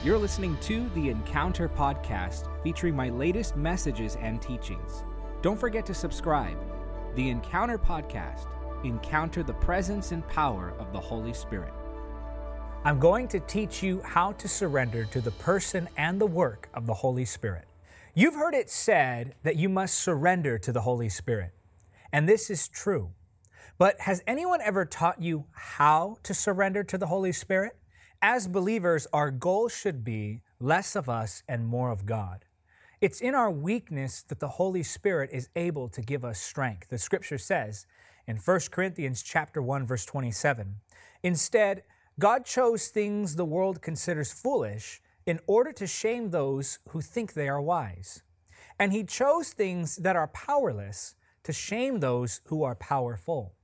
You're listening to the Encounter Podcast, featuring my latest messages and teachings. Don't forget to subscribe. The Encounter Podcast. Encounter the presence and power of the Holy Spirit. I'm going to teach you how to surrender to the person and the work of the Holy Spirit. You've heard it said that you must surrender to the Holy Spirit, and this is true. But has anyone ever taught you how to surrender to the Holy Spirit? As believers, our goal should be less of us and more of God. It's in our weakness that the Holy Spirit is able to give us strength. The scripture says in 1 Corinthians chapter 1, verse 27, "Instead, God chose things the world considers foolish in order to shame those who think they are wise. And He chose things that are powerless to shame those who are powerful."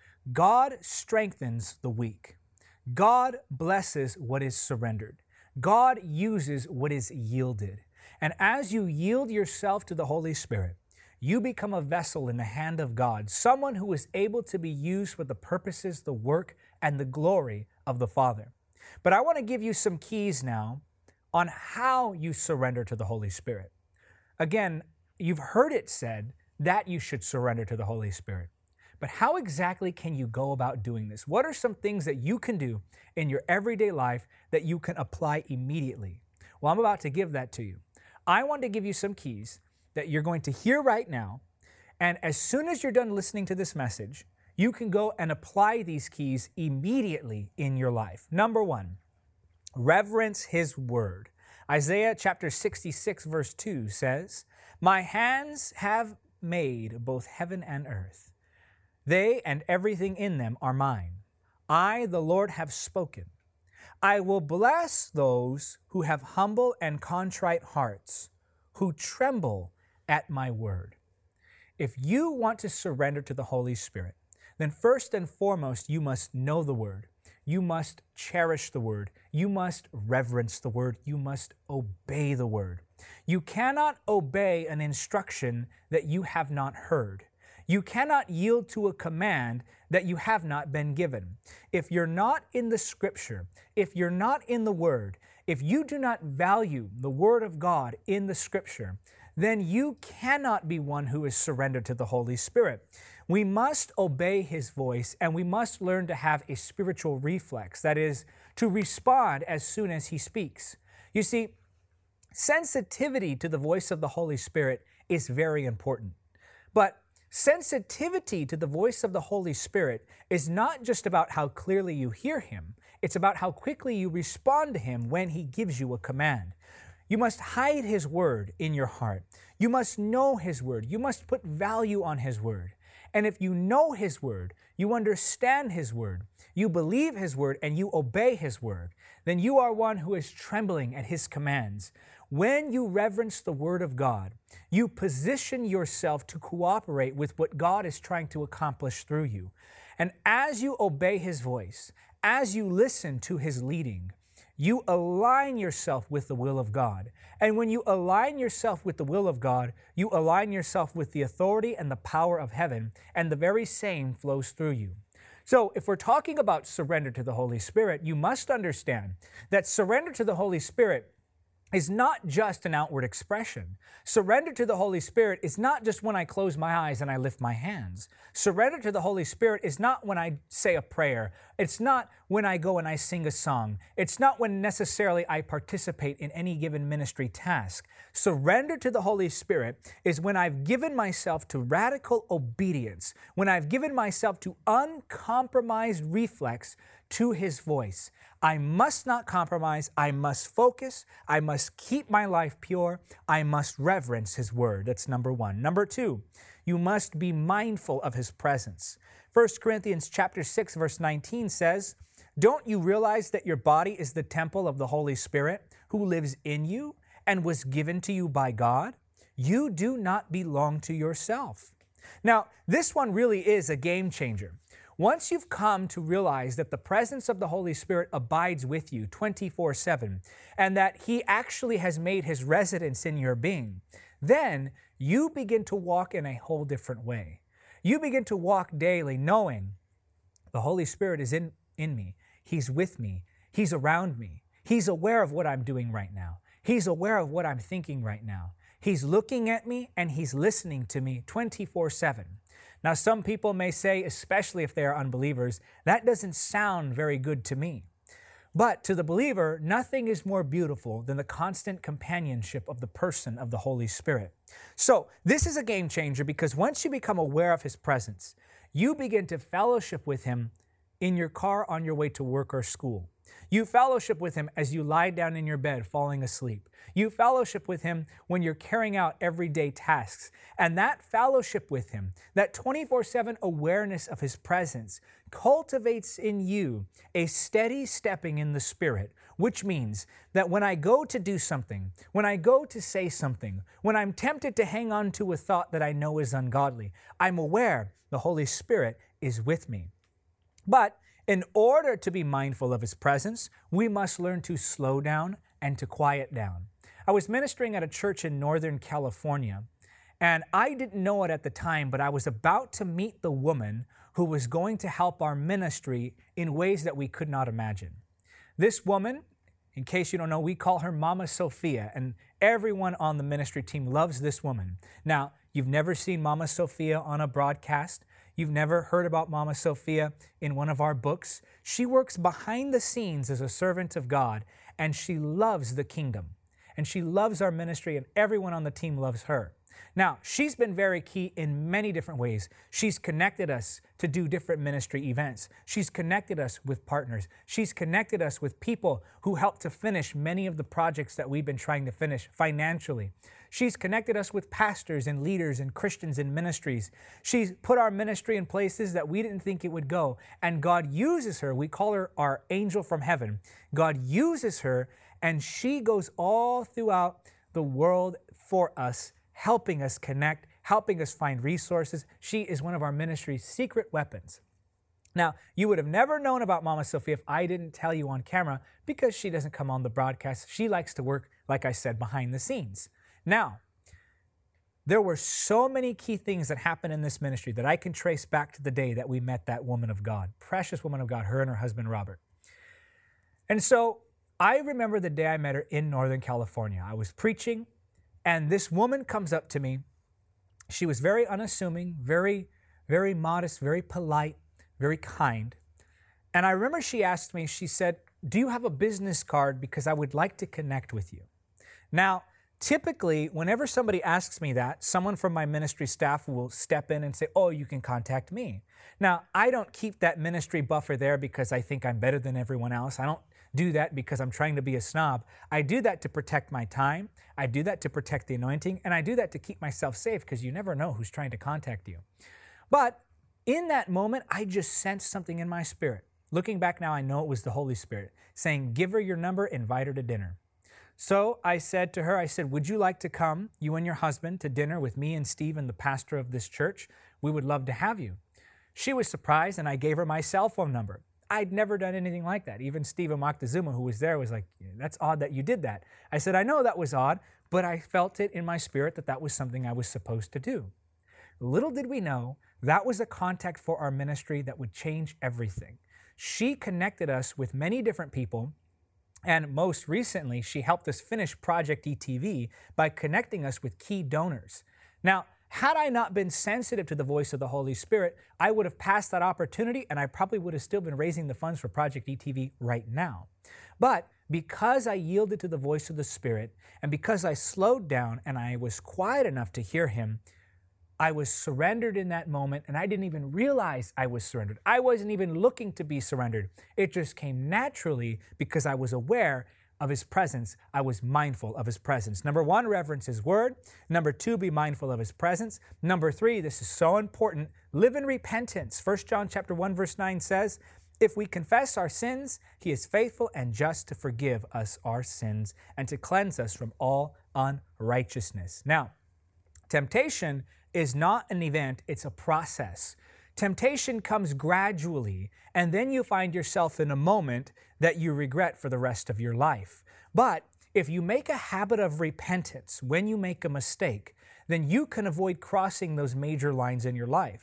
God strengthens the weak. God blesses what is surrendered. God uses what is yielded. And as you yield yourself to the Holy Spirit, you become a vessel in the hand of God, someone who is able to be used for the purposes, the work, and the glory of the Father. But I want to give you some keys now on how you surrender to the Holy Spirit. Again, you've heard it said that you should surrender to the Holy Spirit. But how exactly can you go about doing this? What are some things that you can do in your everyday life that you can apply immediately? Well, I'm about to give that to you. I want to give you some keys that you're going to hear right now. And as soon as you're done listening to this message, you can go and apply these keys immediately in your life. Number one, reverence His word. Isaiah chapter 66, verse 2 says, "My hands have made both heaven and earth. They and everything in them are mine. I, the Lord, have spoken. I will bless those who have humble and contrite hearts, who tremble at my word." If you want to surrender to the Holy Spirit, then first and foremost, you must know the word. You must cherish the word. You must reverence the word. You must obey the word. You cannot obey an instruction that you have not heard. You cannot yield to a command that you have not been given. If you're not in the scripture, if you're not in the word, if you do not value the word of God in the scripture, then you cannot be one who is surrendered to the Holy Spirit. We must obey His voice, and we must learn to have a spiritual reflex, that is, to respond as soon as He speaks. You see, sensitivity to the voice of the Holy Spirit is very important. But sensitivity to the voice of the Holy Spirit is not just about how clearly you hear Him. It's about how quickly you respond to Him when He gives you a command. You must hide His word in your heart. You must know His word. You must put value on His word. And if you know His word, you understand His word, you believe His word, and you obey His word, then you are one who is trembling at His commands. When you reverence the word of God, you position yourself to cooperate with what God is trying to accomplish through you. And as you obey His voice, as you listen to His leading, you align yourself with the will of God. And when you align yourself with the will of God, you align yourself with the authority and the power of heaven, and the very same flows through you. So if we're talking about surrender to the Holy Spirit, you must understand that surrender to the Holy Spirit is not just an outward expression. Surrender to the Holy Spirit is not just when I close my eyes and I lift my hands. Surrender to the Holy Spirit is not when I say a prayer. It's not when I go and I sing a song. It's not when necessarily I participate in any given ministry task. Surrender to the Holy Spirit is when I've given myself to radical obedience, when I've given myself to uncompromised reflex to His voice. I must not compromise. I must focus. I must keep my life pure. I must reverence His word. That's number one. Number two, you must be mindful of His presence. 1 Corinthians chapter 6, verse 19 says, "Don't you realize that your body is the temple of the Holy Spirit who lives in you and was given to you by God? You do not belong to yourself." Now, this one really is a game changer. Once you've come to realize that the presence of the Holy Spirit abides with you 24/7, and that He actually has made His residence in your being, then you begin to walk in a whole different way. You begin to walk daily knowing the Holy Spirit is in me. He's with me. He's around me. He's aware of what I'm doing right now. He's aware of what I'm thinking right now. He's looking at me and He's listening to me 24/7. Now, some people may say, especially if they are unbelievers, that doesn't sound very good to me. But to the believer, nothing is more beautiful than the constant companionship of the person of the Holy Spirit. So this is a game changer, because once you become aware of His presence, you begin to fellowship with Him in your car on your way to work or school. You fellowship with Him as you lie down in your bed falling asleep. You fellowship with Him when you're carrying out everyday tasks. And that fellowship with Him, that 24/7 awareness of His presence, cultivates in you a steady stepping in the Spirit, which means that when I go to do something, when I go to say something, when I'm tempted to hang on to a thought that I know is ungodly, I'm aware the Holy Spirit is with me. But in order to be mindful of His presence, we must learn to slow down and to quiet down. I was ministering at a church in Northern California, and I didn't know it at the time, but I was about to meet the woman who was going to help our ministry in ways that we could not imagine. This woman, in case you don't know, we call her Mama Sophia, and everyone on the ministry team loves this woman. Now, you've never seen Mama Sophia on a broadcast. You've never heard about Mama Sophia in one of our books. She works behind the scenes as a servant of God, and she loves the kingdom. And she loves our ministry, and everyone on the team loves her. Now, she's been very key in many different ways. She's connected us to do different ministry events. She's connected us with partners. She's connected us with people who help to finish many of the projects that we've been trying to finish financially. She's connected us with pastors and leaders and Christians in ministries. She's put our ministry in places that we didn't think it would go. And God uses her. We call her our angel from heaven. God uses her, and she goes all throughout the world for us, helping us connect, helping us find resources. She is one of our ministry's secret weapons. Now, you would have never known about Mama Sophia if I didn't tell you on camera, because she doesn't come on the broadcast. She likes to work, like I said, behind the scenes. Now, there were so many key things that happened in this ministry that I can trace back to the day that we met that woman of God, precious woman of God, her and her husband, Robert. And so I remember the day I met her in Northern California. I was preaching, and this woman comes up to me. She was very unassuming, very, very modest, very polite, very kind. And I remember she asked me, she said, "Do you have a business card? Because I would like to connect with you." Now, typically, whenever somebody asks me that, someone from my ministry staff will step in and say, "Oh, you can contact me." Now, I don't keep that ministry buffer there because I think I'm better than everyone else. I don't do that because I'm trying to be a snob. I do that to protect my time. I do that to protect the anointing. And I do that to keep myself safe, because you never know who's trying to contact you. But in that moment, I just sensed something in my spirit. Looking back now, I know it was the Holy Spirit saying, "Give her your number, invite her to dinner." So I said to her, I said, "Would you like to come, you and your husband, to dinner with me and Steve and the pastor of this church? We would love to have you." She was surprised, and I gave her my cell phone number. I'd never done anything like that. Even Stephen Moctezuma, who was there, was like, "That's odd that you did that." I said, "I know that was odd, but I felt it in my spirit that that was something I was supposed to do." Little did we know, that was a contact for our ministry that would change everything. She connected us with many different people, and most recently, she helped us finish Project ETV by connecting us with key donors. Now, had I not been sensitive to the voice of the Holy Spirit, I would have passed that opportunity, and I probably would have still been raising the funds for Project ETV right now. But because I yielded to the voice of the Spirit, and because I slowed down and I was quiet enough to hear Him, I was surrendered in that moment, and I didn't even realize I was surrendered. I wasn't even looking to be surrendered. It just came naturally because I was aware of His presence. I was mindful of His presence. Number one, reverence His word. Number two, be mindful of His presence. Number three, this is so important, live in repentance. 1 John chapter 1, verse 9 says, "If we confess our sins, He is faithful and just to forgive us our sins and to cleanse us from all unrighteousness." Now, temptation is not an event, it's a process. Temptation comes gradually, and then you find yourself in a moment that you regret for the rest of your life. But if you make a habit of repentance when you make a mistake, then you can avoid crossing those major lines in your life.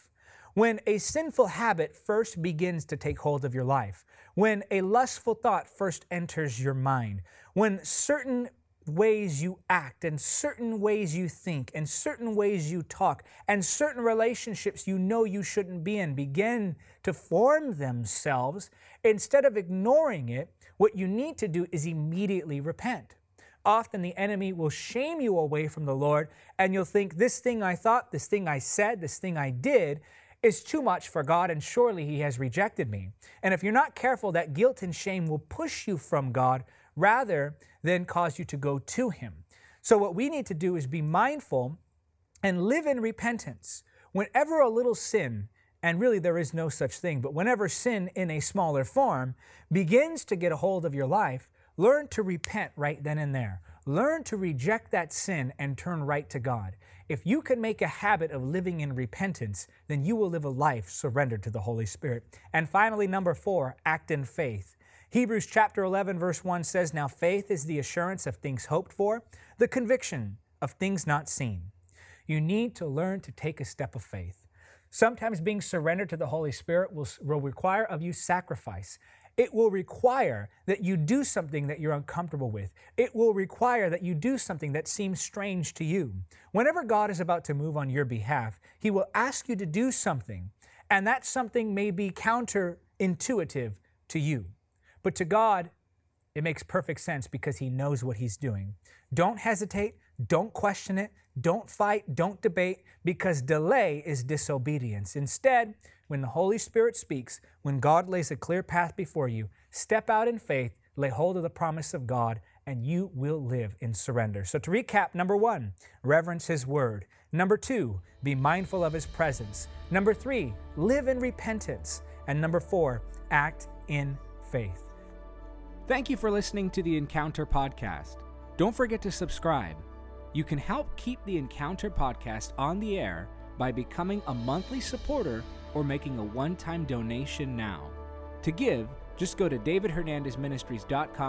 When a sinful habit first begins to take hold of your life, when a lustful thought first enters your mind, when certain ways you act and certain ways you think and certain ways you talk and certain relationships you know you shouldn't be in begin to form themselves, instead of ignoring it, what you need to do is immediately repent. Often the enemy will shame you away from the Lord, and you'll think, this thing I thought, this thing I said, this thing I did is too much for God, and surely He has rejected me. And if you're not careful, that guilt and shame will push you from God rather than cause you to go to Him. So what we need to do is be mindful and live in repentance. Whenever a little sin, and really there is no such thing, but whenever sin in a smaller form begins to get a hold of your life, learn to repent right then and there. Learn to reject that sin and turn right to God. If you can make a habit of living in repentance, then you will live a life surrendered to the Holy Spirit. And finally, number 4, act in faith. Hebrews chapter 11, verse 1 says, "Now faith is the assurance of things hoped for, the conviction of things not seen." You need to learn to take a step of faith. Sometimes being surrendered to the Holy Spirit will require of you sacrifice. It will require that you do something that you're uncomfortable with. It will require that you do something that seems strange to you. Whenever God is about to move on your behalf, He will ask you to do something, and that something may be counterintuitive to you. But to God, it makes perfect sense because He knows what He's doing. Don't hesitate. Don't question it. Don't fight. Don't debate, because delay is disobedience. Instead, when the Holy Spirit speaks, when God lays a clear path before you, step out in faith, lay hold of the promise of God, and you will live in surrender. So to recap, number 1, reverence His word. Number 2, be mindful of His presence. Number 3, live in repentance. And number 4, act in faith. Thank you for listening to the Encounter Podcast. Don't forget to subscribe. You can help keep the Encounter Podcast on the air by becoming a monthly supporter or making a one-time donation now. To give, just go to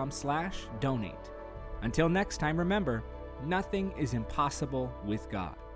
davidhernandezministries.com/donate. Until next time, remember, nothing is impossible with God.